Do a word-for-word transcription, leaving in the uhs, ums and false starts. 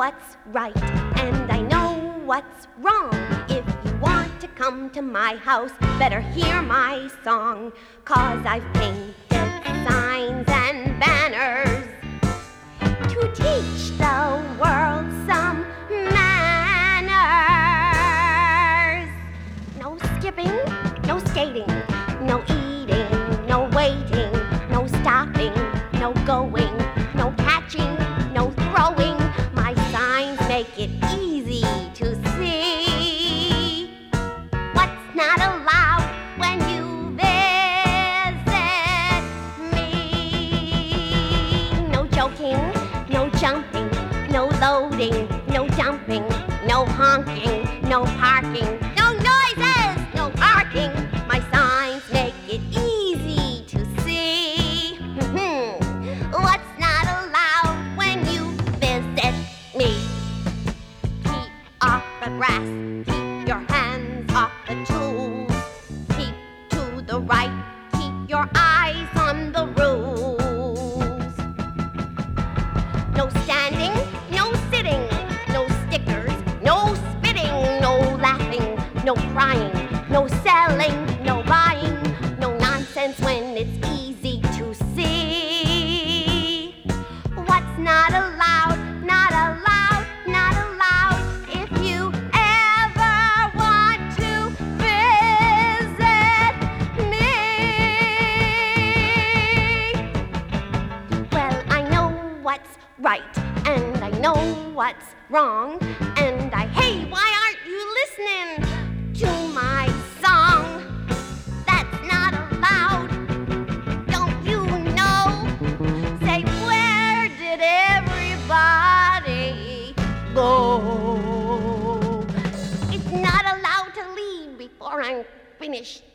what's right, and I know what's wrong. If you want to come to my house, better hear my song, 'cause I've painted signs and banners to teach the world some manners. No skipping, no skating, no eating, no waiting, no stopping, no going, no catching, no throwing. My signs make it easy to see what's not allowed when you visit me. No joking, no jumping, no loading, no dumping, no honking, no parking, no noises, no barking. My signs make it easy to see what's not allowed when you visit me. Keep off the grass, keep your hands off the tools, keep to the right, keep your eyes on the rules. No standing, no sitting, no stickers, no spitting, no laughing, no crying, no selling, no buying, no nonsense when it's easy to see what's not allowed, not allowed, not allowed. If you ever want to visit me, well, I know what's right, and I know what's wrong, and I, hey, why aren't you listening to my song? That's not allowed. Don't you know? Say, where did everybody go? It's not allowed to leave before I'm finished